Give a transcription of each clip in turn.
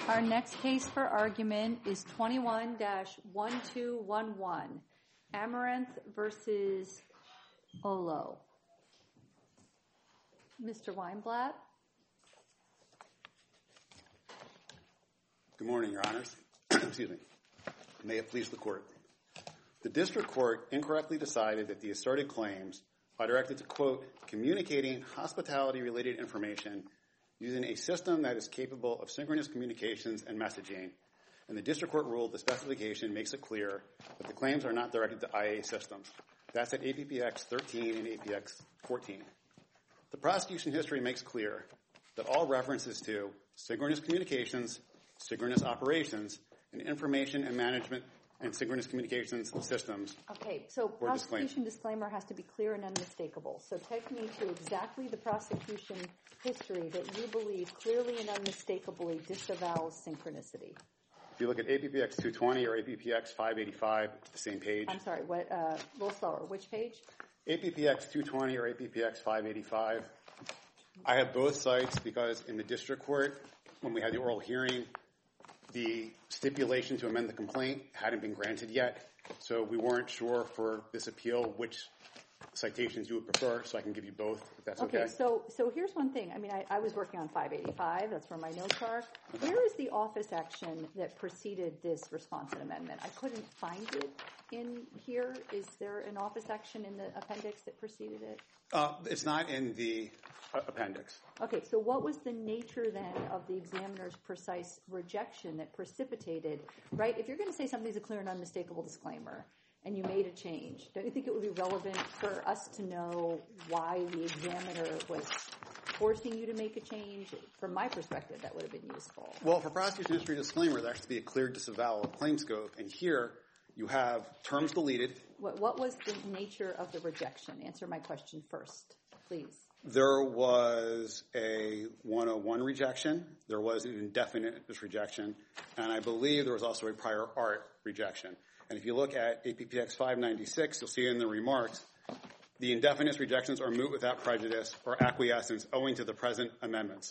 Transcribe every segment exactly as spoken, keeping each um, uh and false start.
Our next case for argument is twenty-one dash one two one one, Amaranth versus Olo. Mister Weinblatt. Good morning, Your Honors. Excuse me. May it please the Court. The District Court incorrectly decided that the asserted claims are directed to, quote, communicating hospitality-related information using a system that is capable of synchronous communications and messaging, and the District Court ruled the specification makes it clear that the claims are not directed to I A systems. That's at A P P X thirteen and A P P X fourteen. The prosecution history makes clear that all references to synchronous communications, synchronous operations, and information and management and synchronous communications systems. Okay, so prosecution disclaimer has to be clear and unmistakable. So take me to exactly the prosecution history that you believe clearly and unmistakably disavows synchronicity. If you look at A P P X two twenty or A P P X five eighty-five, the same page. I'm sorry, what? Uh, a little slower. Which page? A P P X two twenty or A P P X five eighty-five. I have both sites because in the District Court, when we had the oral hearing, the stipulation to amend the complaint hadn't been granted yet, so we weren't sure for this appeal which citations you would prefer, so I can give you both, if that's okay. Okay, so so here's one thing. I mean, I, I was working on five eighty-five. That's where my notes are. Okay. Where is the office action that preceded this response and amendment? I couldn't find it in here. Is there an office action in the appendix that preceded it? Uh, it's not in the uh, appendix. Okay, so what was the nature then of the examiner's precise rejection that precipitated, right? If you're going to say something's a clear and unmistakable disclaimer and you made a change, don't you think it would be relevant for us to know why the examiner was forcing you to make a change? From my perspective, that would have been useful. Well, for prosecution history disclaimer, there has to be a clear disavowal of claim scope, and here you have terms deleted. What, what was the nature of the rejection? Answer my question first, please. There was a one oh one rejection. There was an indefinite rejection. And I believe there was also a prior art rejection. And if you look at A P P X five ninety-six, you'll see in the remarks, the indefinite rejections are moot without prejudice or acquiescence owing to the present amendments.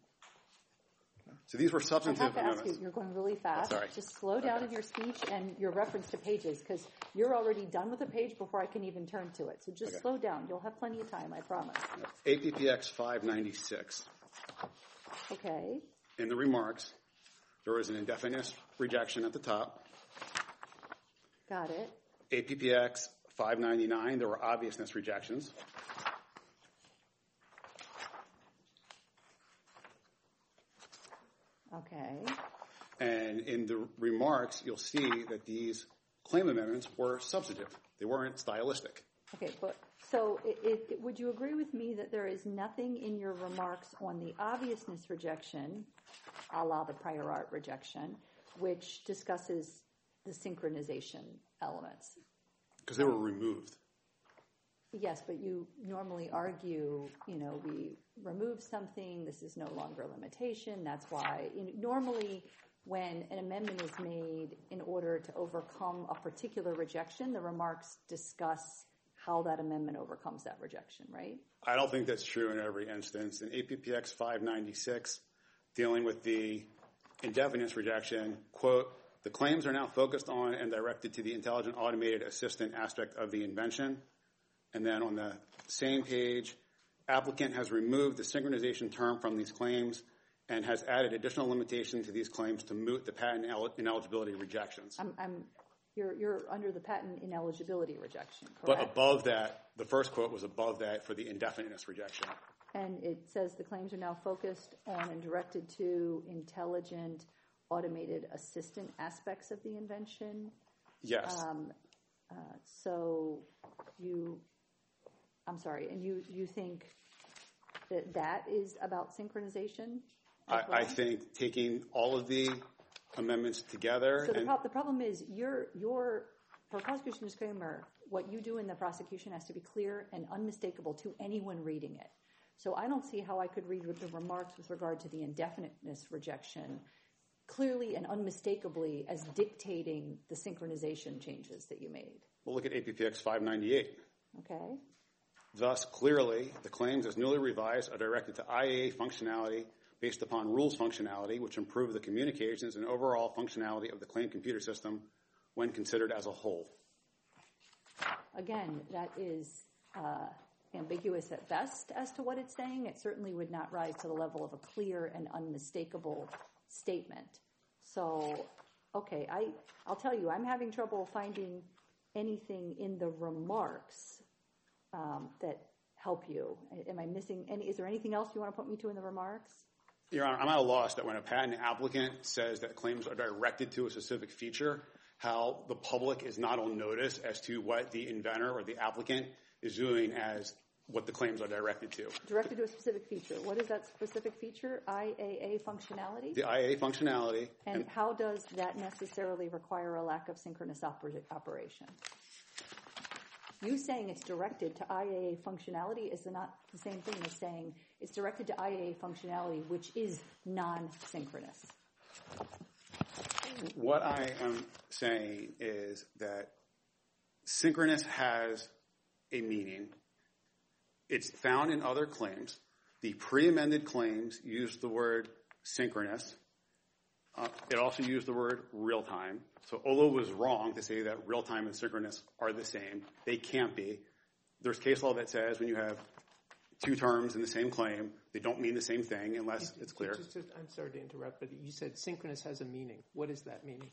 So these were substantive I have to amendments. ask you, you're going really fast. Oh, sorry. Just slow down okay. in your speech and your reference to pages, because you're already done with the page before I can even turn to it. So just okay. slow down. You'll have plenty of time, I promise. A P P X five ninety-six. Okay. In the remarks, there was an indefinite rejection at the top. Got it. A P P X five ninety-nine, there were obviousness rejections. Okay. And in the remarks, you'll see that these claim amendments were substantive. They weren't stylistic. Okay, but so it, it, would you agree with me that there is nothing in your remarks on the obviousness rejection, a la the prior art rejection, which discusses the synchronization elements? Because they were removed. Yes, but you normally argue, you know, we remove something, this is no longer a limitation, that's why. You know, normally, when an amendment is made in order to overcome a particular rejection, the remarks discuss how that amendment overcomes that rejection, right? I don't think that's true in every instance. In A P P X five ninety-six, dealing with the indefinite rejection, quote, the claims are now focused on and directed to the intelligent automated assistant aspect of the invention. And then on the same page, applicant has removed the synchronization term from these claims and has added additional limitation to these claims to moot the patent ineligibility rejections. I'm, I'm, you're, you're under the patent ineligibility rejection, correct? But above that, the first quote was above that for the indefiniteness rejection. And it says the claims are now focused on and directed to intelligent automated assistant aspects of the invention? Yes. Um, uh, so you... I'm sorry, and you, you think that that is about synchronization? I, well? I think taking all of the amendments together. So the, and pro- the problem is, your your for prosecution disclaimer, what you do in the prosecution has to be clear and unmistakable to anyone reading it. So I don't see how I could read with the remarks with regard to the indefiniteness rejection clearly and unmistakably as dictating the synchronization changes that you made. We'll look at A P P X five ninety-eight. Okay. Thus, clearly, the claims as newly revised are directed to I A functionality based upon rules functionality, which improve the communications and overall functionality of the claimed computer system when considered as a whole. Again, that is uh, ambiguous at best as to what it's saying. It certainly would not rise to the level of a clear and unmistakable statement. So, okay, I, I'll tell you, I'm having trouble finding anything in the remarks um, that help you. Am I missing any? Is there anything else you want to put me to in the remarks? Your Honor, I'm at a loss that when a patent applicant says that claims are directed to a specific feature, how the public is not on notice as to what the inventor or the applicant is doing as what the claims are directed to. Directed to a specific feature. What is that specific feature? I A A functionality? The I A A functionality. And, and how does that necessarily require a lack of synchronous oper- operation? You saying it's directed to I A A functionality is not the same thing as saying it's directed to I A A functionality, which is non-synchronous. What I am saying is that synchronous has a meaning. It's found in other claims. The pre-amended claims use the word synchronous. Uh, it also used the word real-time. So Olo was wrong to say that real-time and synchronous are the same. They can't be. There's case law that says when you have two terms in the same claim, they don't mean the same thing unless it's clear. Just, just, I'm sorry to interrupt, but you said synchronous has a meaning. What is that meaning?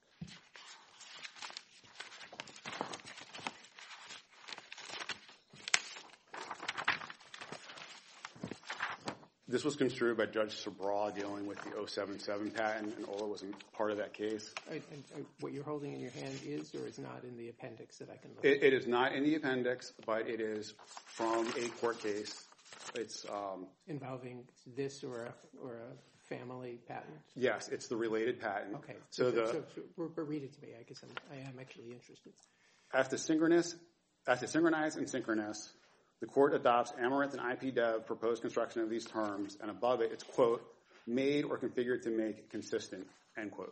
This was construed by Judge Sabraw dealing with the oh seven seven patent, and Olo wasn't part of that case. I, I, I, what you're holding in your hand is or is not in the appendix that I can look it, at? It is not in the appendix, but it is from a court case. It's um, involving this or a, or a family patent? Yes, it's the related patent. Okay. So, So, the so, so, so read it to me. I guess I'm, I am actually interested. As to synchronous, as to synchronize and synchronous, the court adopts Amaranth and I P Dev proposed construction of these terms, and above it, it's, quote, made or configured to make consistent, end quote.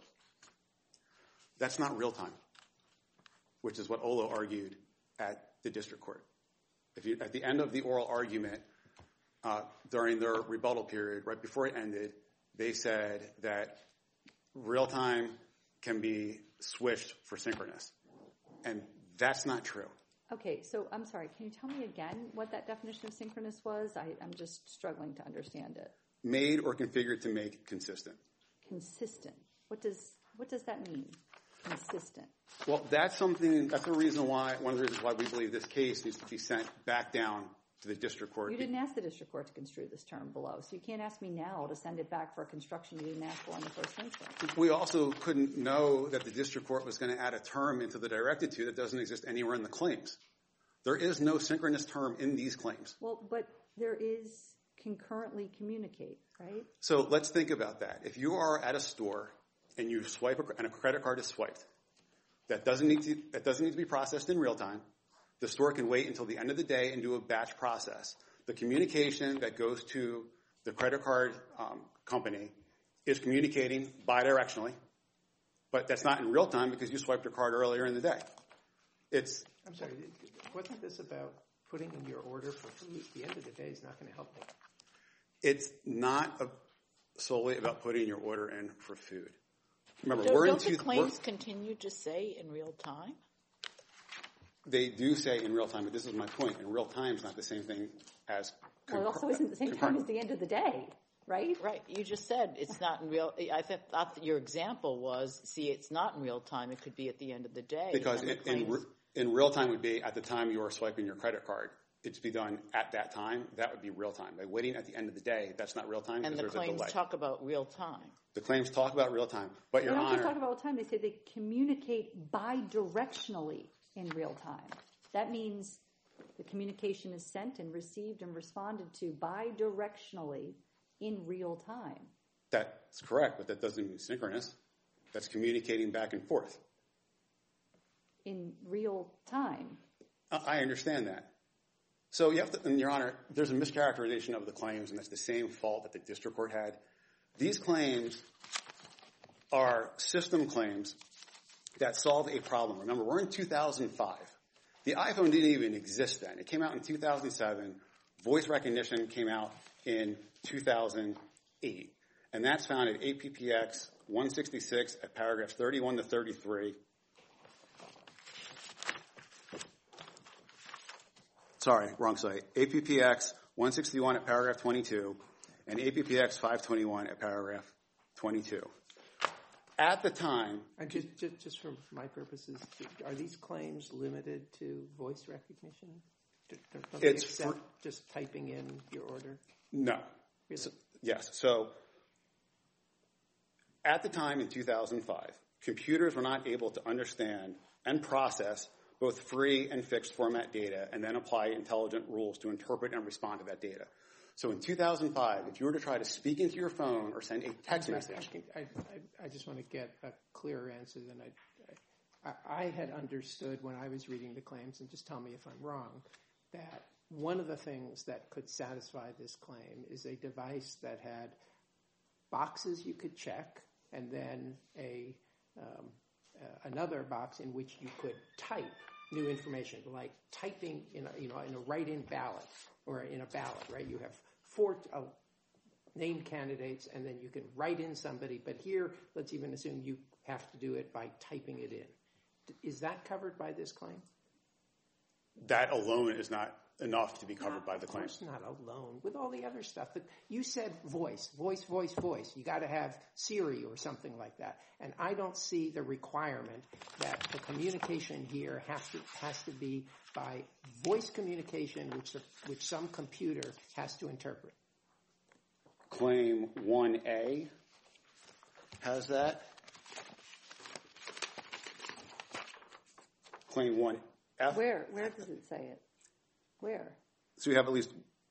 That's not real time, which is what Olo argued at the district court. If you, at the end of the oral argument, uh, during their rebuttal period, right before it ended, they said that real time can be switched for synchronous, and that's not true. Okay, so I'm sorry, can you tell me again what that definition of synchronous was? I, I'm just struggling to understand it. Made or configured to make consistent. Consistent. What does what does that mean? Consistent. Well, that's something, that's the reason why, one of the reasons why we believe this case needs to be sent back down to the district court. You didn't ask the district court to construe this term below, so you can't ask me now to send it back for a construction you didn't ask for in the first instance. We also couldn't know that the district court was going to add a term into the directed to that doesn't exist anywhere in the claims. There is no synchronous term in these claims. Well, but there is concurrently communicate, right? So let's think about that. If you are at a store and you swipe a, and a credit card is swiped, that doesn't need to that doesn't need to be processed in real time. The store can wait until the end of the day and do a batch process. The communication that goes to the credit card um, company is communicating bidirectionally, but that's not in real time because you swiped your card earlier in the day. It's. I'm sorry, wasn't this about putting in your order for food? The end of the day is not going to help me. It's not a, solely about putting your order in for food. Remember, Don't, we're don't in the two, claims continue to say in real time? They do say in real time, but this is my point. In real time is not the same thing as Well, it also isn't the same time as the end of the day, right? Right. You just said it's not in real. I th- thought that your example was, see, it's not in real time. It could be at the end of the day. Because And the it, in, claims- in real time would be at the time you are swiping your credit card. It's to be done at that time. That would be real time. By waiting at the end of the day, that's not real time. and the there's claims a delay. talk about real time. The claims talk about real time, but They Your don't just Honor, talk about all the time. They say they communicate bidirectionally in real time. That means the communication is sent and received and responded to bidirectionally in real time. that's correct, but that doesn't mean synchronous. That's communicating back and forth. In real time. I understand that. So you have to, and Your Honor, there's a mischaracterization of the claims, and that's the same fault that the district court had. These claims are system claims that solve a problem. Remember, we're in two thousand five. The iPhone didn't even exist then. It came out in two thousand seven. Voice recognition came out in two thousand eight. And that's found at A P P X one sixty-six at paragraphs thirty-one to thirty-three. Sorry, wrong site. A P P X one sixty-one at paragraph twenty-two and A P P X five twenty-one at paragraph twenty-two. At the time... And just, just, just for my purposes, are these claims limited to voice recognition? Don't they It's accept for, just typing in your order? No. Really? So, yes. So at the time in two thousand five, computers were not able to understand and process both free and fixed format data and then apply intelligent rules to interpret and respond to that data. So in two thousand five, if you were to try to speak into your phone or send a text message... I, I, I just want to get a clearer answer than I, I... I had understood when I was reading the claims, and just tell me if I'm wrong, that one of the things that could satisfy this claim is a device that had boxes you could check and then a um, uh, another box in which you could type new information, like typing in a, you know, in a write-in ballot or in a ballot, right? You have four uh, named candidates, and then you can write in somebody. But here, let's even assume you have to do it by typing it in. Is that covered by this claim? That alone is not enough to be covered not, by the claim. Of course not alone. With all the other stuff. But you said voice, voice, voice, voice. You got to have Siri or something like that. And I don't see the requirement that the communication here has to has to be by voice communication, which the, which some computer has to interpret. Claim one A has that. Claim one F. Where? Where does it say it? Where? So we have at least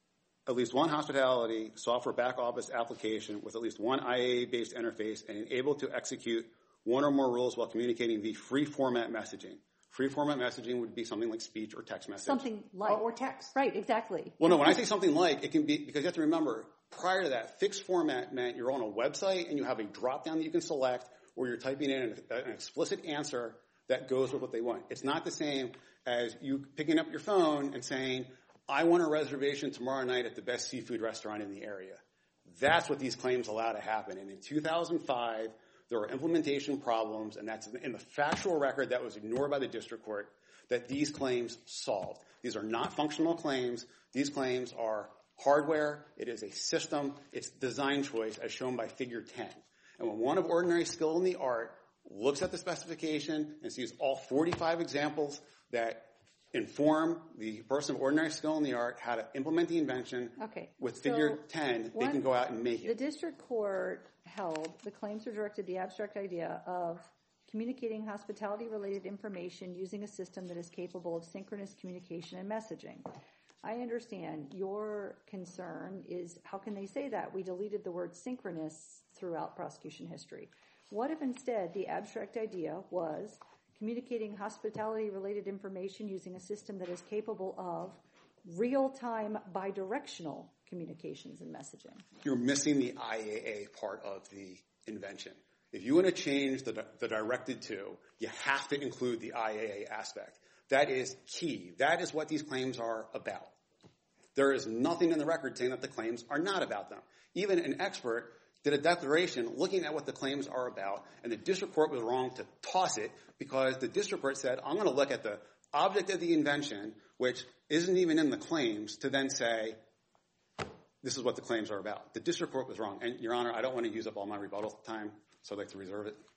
at least one hospitality software back office application with at least one I A A-based interface and able to execute one or more rules while communicating via free format messaging. Free format messaging would be something like speech or text message. Something like. Oh, or text. Right, exactly. Well, no, when I say something like, it can be, because you have to remember, prior to that, fixed format meant you're on a website and you have a drop-down that you can select where you're typing in an, an explicit answer that goes with what they want. It's not the same as you picking up your phone and saying, I want a reservation tomorrow night at the best seafood restaurant in the area. That's what these claims allow to happen. And in two thousand five, there were implementation problems, and that's in the factual record that was ignored by the district court, that these claims solved. These are not functional claims. These claims are hardware. It is a system. It's design choice, as shown by Figure ten. And when one of ordinary skill in the art looks at the specification and sees all forty-five examples that inform the person of ordinary skill in the art how to implement the invention, okay. with So Figure ten, one, they can go out and make it. The district court held the claims are directed the abstract idea of communicating hospitality-related information using a system that is capable of synchronous communication and messaging. I understand your concern is how can they say that? We deleted the word synchronous throughout prosecution history. What if instead the abstract idea was communicating hospitality-related information using a system that is capable of real-time bidirectional communications and messaging? You're missing the I A A part of the invention. If you want to change the, the directed to, you have to include the I A A aspect. That is key. That is what these claims are about. There is nothing in the record saying that the claims are not about them. Even an expert did a declaration looking at what the claims are about, and the district court was wrong to toss it because the district court said, I'm going to look at the object of the invention, which isn't even in the claims, to then say, this is what the claims are about. The district court was wrong. And, Your Honor, I don't want to use up all my rebuttal time, so I'd like to reserve it.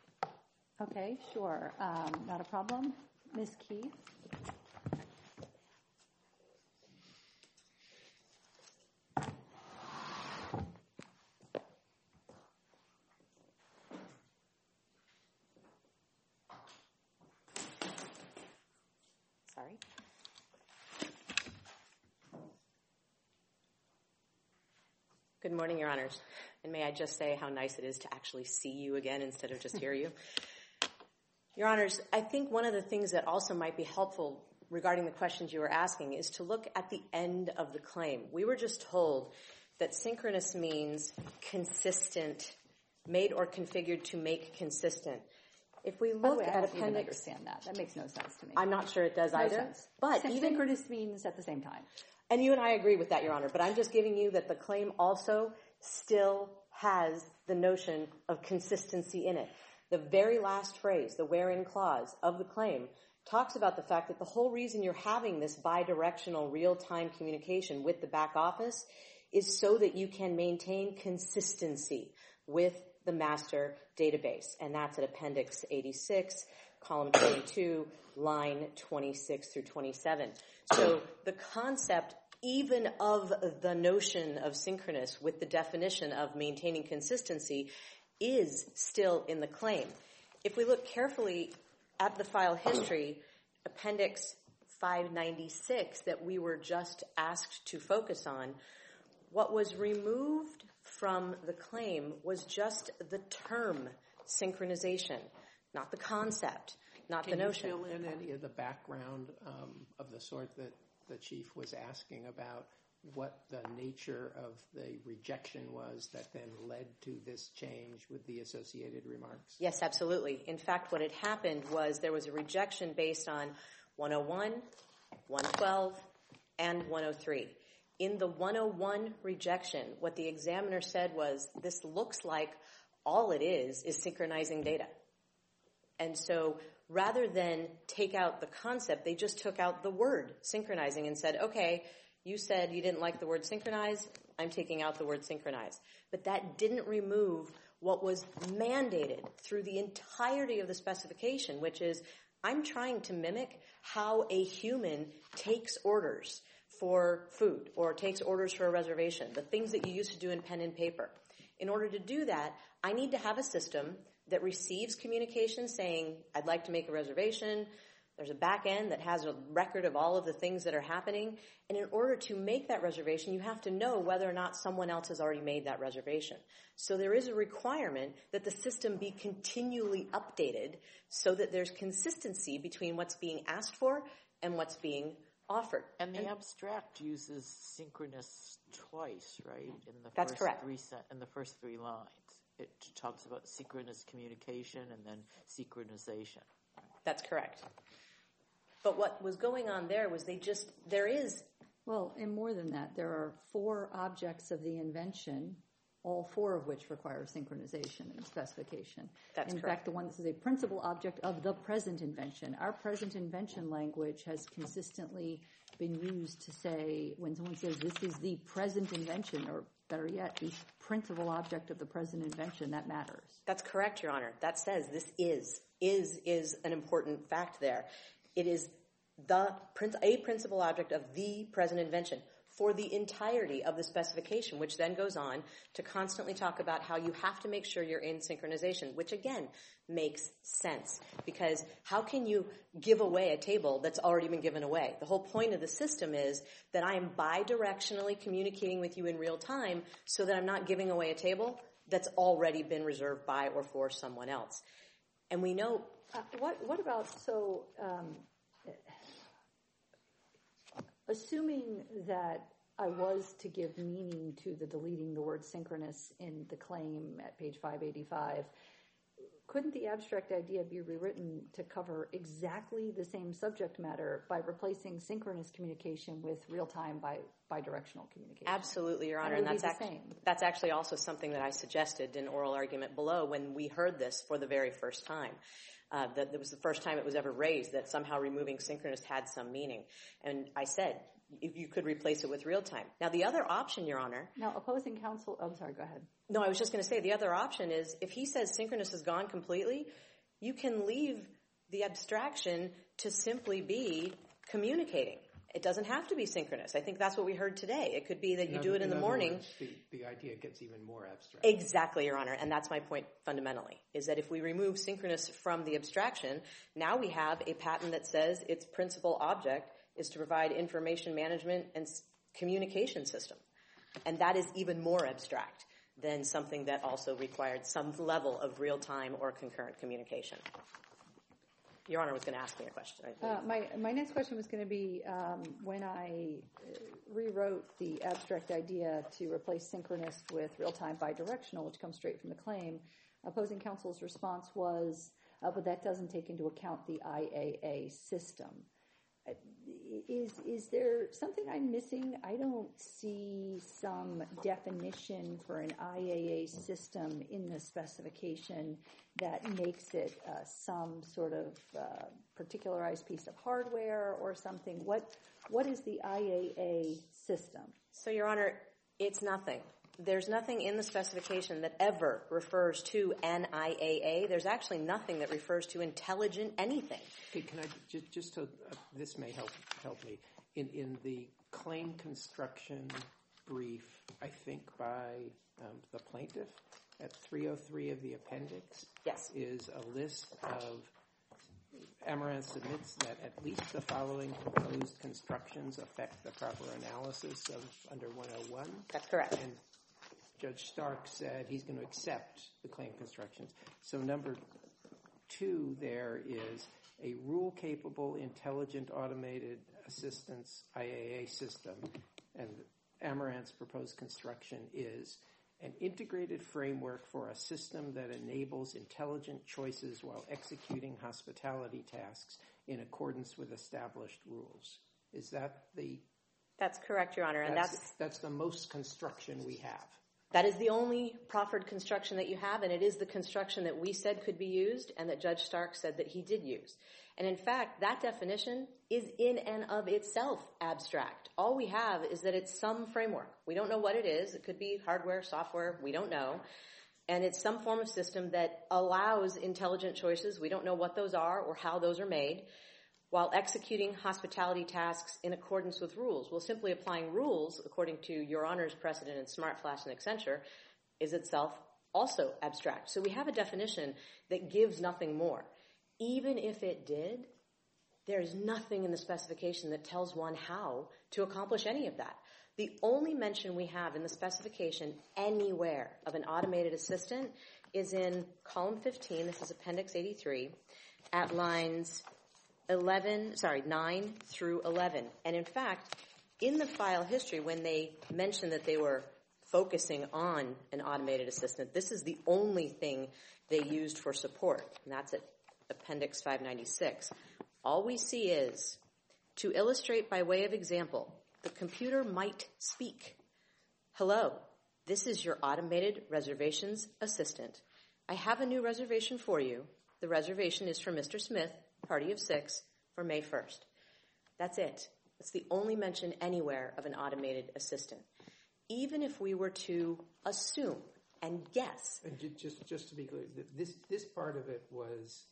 Okay, sure. Um, not a problem. Miz Keith? Sorry. Good morning, Your Honors. And may I just say how nice it is to actually see you again instead of just hear you. Your Honors, I think one of the things that also might be helpful regarding the questions you were asking is to look at the end of the claim. We were just told that synchronous means consistent, made or configured to make consistent. If we By the look way, I at don't even appendix... understand that. That makes no sense to me. I'm not sure it does no either. Sense. But Syn- even synchronous means at the same time. And you and I agree with that, Your Honor, but I'm just giving you that the claim also still has the notion of consistency in it. The very last phrase, the wherein clause of the claim, talks about the fact that the whole reason you're having this bidirectional real-time communication with the back office is so that you can maintain consistency with the master database. And that's at Appendix eighty-six, column twenty-two, line twenty-six through twenty-seven. So the concept even of the notion of synchronous with the definition of maintaining consistency is still in the claim. If we look carefully at the file history, Appendix five ninety-six that we were just asked to focus on, what was removed from the claim was just the term synchronization, not the concept, not Can the notion. Can you fill in any of the background um, of the sort that the Chief was asking about what the nature of the rejection was that then led to this change with the associated remarks? Yes, absolutely. In fact, what had happened was there was a rejection based on one oh one, one twelve, and one oh three. In the one oh one rejection, what the examiner said was, this looks like all it is is synchronizing data. And so rather than take out the concept, they just took out the word synchronizing and said, okay, you said you didn't like the word synchronize, I'm taking out the word synchronize. But that didn't remove what was mandated through the entirety of the specification, which is I'm trying to mimic how a human takes orders for food or takes orders for a reservation, the things that you used to do in pen and paper. In order to do that, I need to have a system that receives communication saying, I'd like to make a reservation. There's a back end that has a record of all of the things that are happening. And in order to make that reservation, you have to know whether or not someone else has already made that reservation. So there is a requirement that the system be continually updated so that there's consistency between what's being asked for and what's being offered. And the and abstract uses synchronous twice, right? In the That's first correct. Three se- in the first three lines. It talks about synchronous communication and then synchronization. That's correct. But what was going on there was they just, there is... Well, and more than that, there are four objects of the invention, all four of which require synchronization in the specification. That's in correct. fact, the one that is a principal object of the present invention. Our present invention language has consistently been used to say, when someone says this is the present invention, or better yet, the principal object of the present invention, that matters. That's correct, Your Honor. That says this is. Is is an important fact there. It is the a principal object of the present invention for the entirety of the specification, which then goes on to constantly talk about how you have to make sure you're in synchronization, which again makes sense. Because how can you give away a table that's already been given away? The whole point of the system is that I am bidirectionally communicating with you in real time so that I'm not giving away a table that's already been reserved by or for someone else. And we know... Uh, what, what about, so... Um, assuming that I was to give meaning to the deleting the word synchronous in the claim at page five eighty-five, couldn't the abstract idea be rewritten to cover exactly the same subject matter by replacing synchronous communication with real-time bi- bidirectional communication? Absolutely, Your Honor. And, and that's that's, ac- that's actually also something that I suggested in oral argument below when we heard this for the very first time. Uh, that it was the first time it was ever raised that somehow removing synchronous had some meaning. And I said, if you could replace it with real time. Now, the other option, Your Honor... Now, opposing counsel... Oh, I'm sorry, go ahead. No, I was just going to say the other option is if he says synchronous is gone completely, you can leave the abstraction to simply be communicating. It doesn't have to be synchronous. I think that's what we heard today. It could be that you in do other, it in, in the morning. Words, the, the idea gets even more abstract. Exactly, Your Honor. And that's my point fundamentally, is that if we remove synchronous from the abstraction, now we have a patent that says its principal object is to provide information management and communication system. And that is even more abstract than something that also required some level of real-time or concurrent communication. Your Honor was going to ask me a question. I Uh, my, my next question was going to be, um, when I uh, rewrote the abstract idea to replace synchronous with real-time bidirectional, which comes straight from the claim, opposing counsel's response was, uh, but that doesn't take into account the I A A system. is is there something I'm missing? I don't see some definition for an I A A system in the specification that makes it uh, some sort of uh, particularized piece of hardware or something. What what is the I A A system? So, Your Honor, it's nothing. There's nothing in the specification that ever refers to an I A A. There's actually nothing that refers to intelligent anything. Okay, can I just, just to, uh, this may help help me. In in the claim construction brief, I think by um, the plaintiff at three oh three of the appendix, yes, is a list of Amaranth submits that at least the following proposed constructions affect the proper analysis of under one oh one. That's correct. And Judge Stark said he's going to accept the claim constructions. So number two there is a rule-capable, intelligent, automated assistance I A A system. And Amaranth's proposed construction is an integrated framework for a system that enables intelligent choices while executing hospitality tasks in accordance with established rules. Is that the... That's correct, Your Honor. And that's, that's, that's the most construction we have. That is the only proffered construction that you have, and it is the construction that we said could be used and that Judge Stark said that he did use. And in fact, that definition is in and of itself abstract. All we have is that it's some framework. We don't know what it is. It could be hardware, software, we don't know. And it's some form of system that allows intelligent choices. We don't know what those are or how those are made, while executing hospitality tasks in accordance with rules. Well, simply applying rules, according to Your Honor's precedent in Smart Flash and Accenture, is itself also abstract. So we have a definition that gives nothing more. Even if it did, there's nothing in the specification that tells one how to accomplish any of that. The only mention we have in the specification anywhere of an automated assistant is in column fifteen, this is appendix eighty-three, at lines eleven, sorry, nine through eleven. And in fact, in the file history, when they mentioned that they were focusing on an automated assistant, this is the only thing they used for support, and that's at appendix five ninety-six. All we see is, to illustrate by way of example, the computer might speak. Hello, this is your automated reservations assistant. I have a new reservation for you. The reservation is for Mister Smith, party of six, for May first. That's it. That's the only mention anywhere of an automated assistant. Even if we were to assume and guess. And just just to be clear, this this part of it was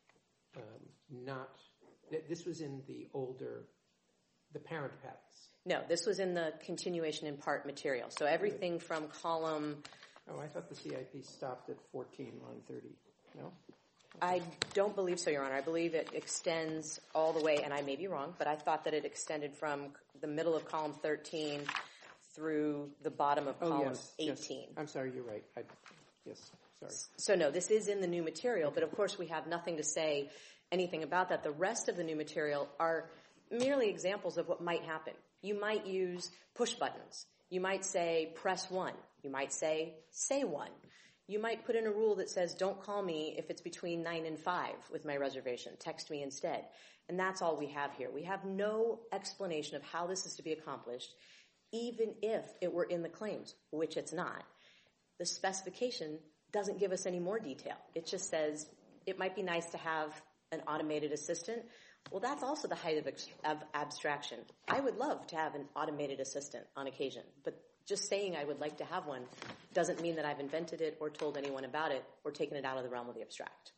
um, not. This was in the older, the parent patents. No, this was in the continuation in part material. So everything from column. Oh, I thought the C I P stopped at fourteen, line thirty. No? I don't believe so, Your Honor. I believe it extends all the way, and I may be wrong, but I thought that it extended from the middle of column thirteen through the bottom of column oh, yes, eighteen. Yes. I'm sorry, you're right. I, yes, sorry. So no, this is in the new material, but of course we have nothing to say anything about that. The rest of the new material are merely examples of what might happen. You might use push buttons. You might say press one. You might say say one. You might put in a rule that says don't call me if it's between nine and five with my reservation. Text me instead. And that's all we have here. We have no explanation of how this is to be accomplished, even if it were in the claims, which it's not. The specification doesn't give us any more detail. It just says it might be nice to have an automated assistant. Well, that's also the height of, ex- of abstraction. I would love to have an automated assistant on occasion, but just saying I would like to have one doesn't mean that I've invented it or told anyone about it or taken it out of the realm of the abstract.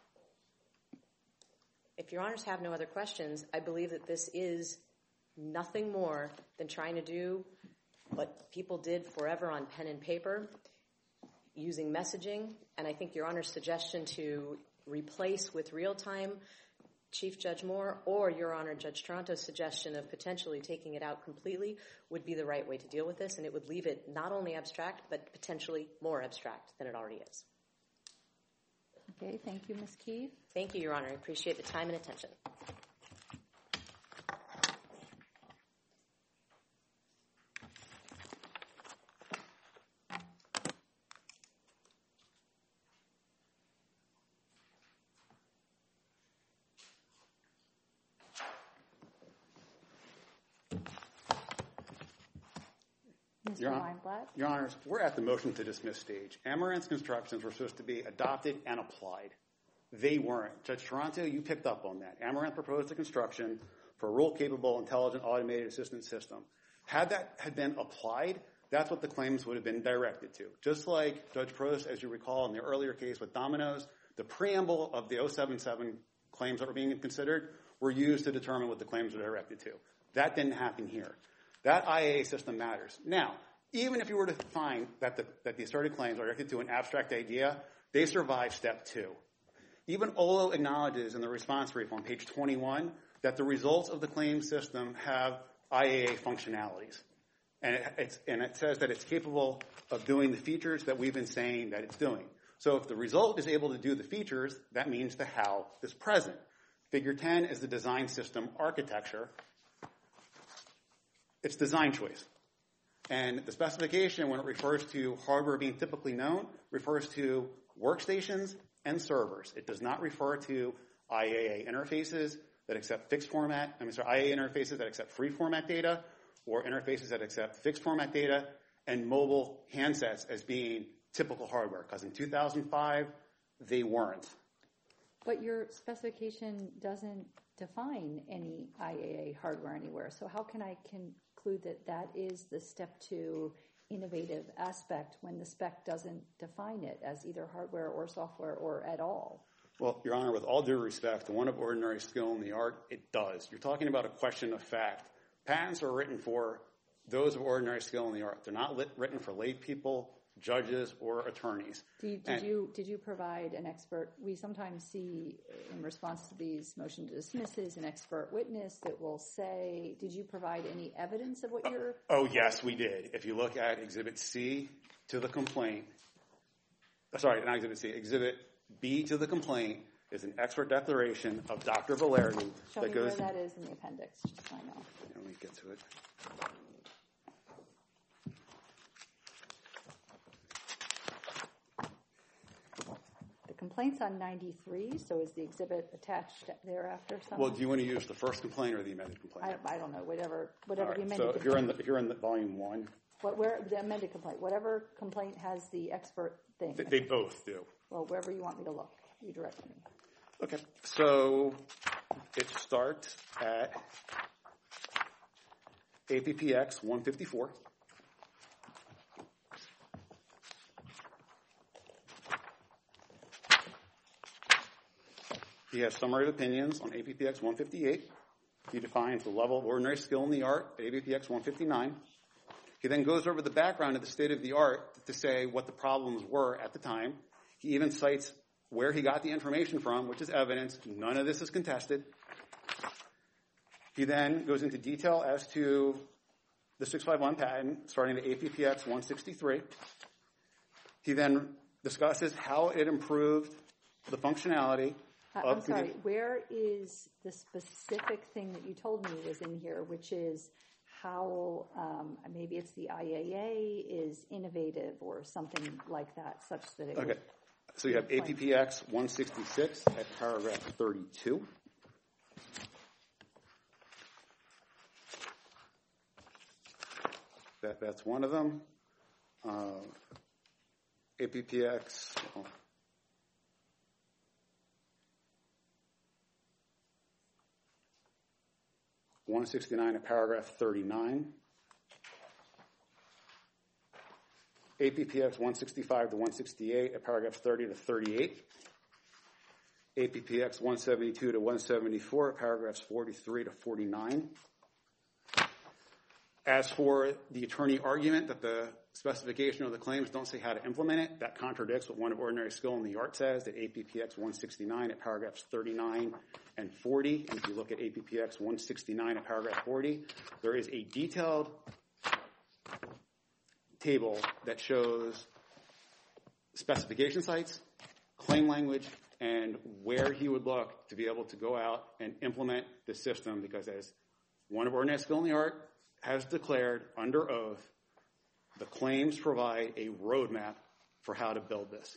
If Your Honors have no other questions, I believe that this is nothing more than trying to do what people did forever on pen and paper, using messaging, and I think Your Honor's suggestion to replace with real-time Chief Judge Moore or Your Honor Judge Toronto's suggestion of potentially taking it out completely would be the right way to deal with this, and it would leave it not only abstract, but potentially more abstract than it already is. Okay, thank you, Miz Keefe. Thank you, Your Honor. I appreciate the time and attention. Mister Your, Weinblatt? Your Honors, we're at the motion to dismiss stage. Amaranth's constructions were supposed to be adopted and applied. They weren't. Judge Toronto, you picked up on that. Amaranth proposed a construction for a rule-capable, intelligent, automated assistance system. Had that had been applied, that's what the claims would have been directed to. Just like Judge Prost, as you recall in the earlier case with Domino's, the preamble of the oh seven seven claims that were being considered were used to determine what the claims were directed to. That didn't happen here. That I A A system matters. Now, even if you were to find that the, that the asserted claims are directed to an abstract idea, they survive step two. Even O L O acknowledges in the response brief on page twenty-one that the results of the claim system have I A A functionalities. And it, it's, and it says that it's capable of doing the features that we've been saying that it's doing. So if the result is able to do the features, that means the how is present. Figure ten is the design system architecture. It's design choice. And the specification, when it refers to hardware being typically known, refers to workstations and servers. It does not refer to I A A interfaces that accept fixed format, I mean, sorry, I A A interfaces that accept free format data, or interfaces that accept fixed format data, and mobile handsets as being typical hardware. Because in two thousand five, they weren't. But your specification doesn't define any I A A hardware anywhere. So how can I conclude that that is the step two innovative aspect when the spec doesn't define it as either hardware or software or at all? Well, Your Honor, with all due respect, to one of ordinary skill in the art, it does. You're talking about a question of fact. Patents are written for those of ordinary skill in the art. They're not lit, written for lay people, judges, or attorneys. Did, did you did you provide an expert? We sometimes see in response to these motion to dismisses an expert witness that will say, did you provide any evidence of what you're... Oh, yes, we did. If you look at Exhibit C to the complaint, sorry, not Exhibit C, Exhibit B to the complaint is an expert declaration of Doctor Valerdi. Show that me goes, where that is in the appendix, just so I know. Let me get to it. The complaint's on ninety-three, so is the exhibit attached thereafter somehow? Well, do you want to use the first complaint or the amended complaint? I, I don't know, whatever, whatever All the right, amended so if you're in complaint. the, if you're in the volume one, What, where, the amended complaint, whatever complaint has the expert thing. they, they both do. Well, wherever you want me to look, you direct me. Okay, so it starts at A P P X one fifty-four. He has summary of opinions on A P P X one fifty-eight. He defines the level of ordinary skill in the art at A P P X one fifty-nine. He then goes over the background of the state of the art to say what the problems were at the time. He even cites where he got the information from, which is evidence. None of this is contested. He then goes into detail as to the six five one patent, starting at A P P X one sixty-three. He then discusses how it improved the functionality. Uh, of I'm sorry, where is the specific thing that you told me was in here, which is how um, maybe it's the I A A is innovative or something like that, such that it Okay, would... so you have A P P X one sixty-six at paragraph thirty-two. That, that's one of them. Uh, A P P X... Oh. one sixty-nine at paragraph thirty-nine. A P P X one sixty-five to one sixty-eight at paragraphs thirty to thirty-eight. A P P X one seventy-two to one seventy-four at paragraphs forty-three to forty-nine. As for the attorney argument that the specification of the claims don't say how to implement it, that contradicts what one of ordinary skill in the art says at A P P X one sixty-nine at paragraphs thirty-nine and forty. And if you look at A P P X one sixty-nine at paragraph forty, there is a detailed table that shows specification sites, claim language, and where he would look to be able to go out and implement the system, because as one of ordinary skill in the art has declared under oath, the claims provide a roadmap for how to build this.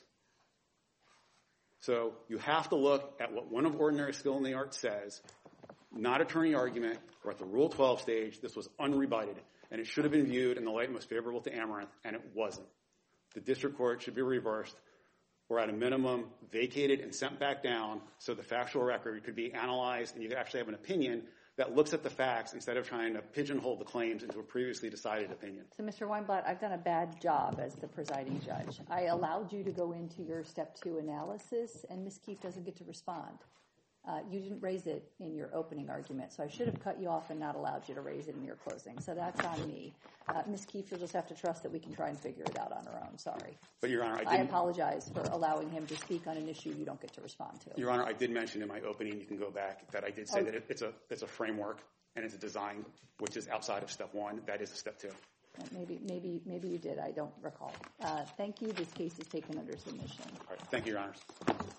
So you have to look at what one of ordinary skill in the art says, not attorney argument. We're at the Rule twelve stage. This was unrebutted. and it should have been viewed in the light most favorable to Amaranth, and it wasn't. The district court should be reversed, or at a minimum, vacated and sent back down so the factual record could be analyzed and you could actually have an opinion that looks at the facts instead of trying to pigeonhole the claims into a previously decided opinion. So, Mister Weinblatt, I've done a bad job as the presiding judge. I allowed you to go into your step two analysis, and Miz Keefe doesn't get to respond. Uh, you didn't raise it in your opening argument, so I should have cut you off and not allowed you to raise it in your closing. So that's on me. Uh, Miz Keefe, you'll just have to trust that we can try and figure it out on our own. Sorry. But, Your Honor, I I didn't... apologize for allowing him to speak on an issue you don't get to respond to. Your Honor, I did mention in my opening, you can go back, that I did say Oh. that it, it's a it's a framework and it's a design, which is outside of step one. That is a step two. Maybe, maybe, maybe you did. I don't recall. Uh, thank you. This case is taken under submission. All right. Thank you, Your Honors.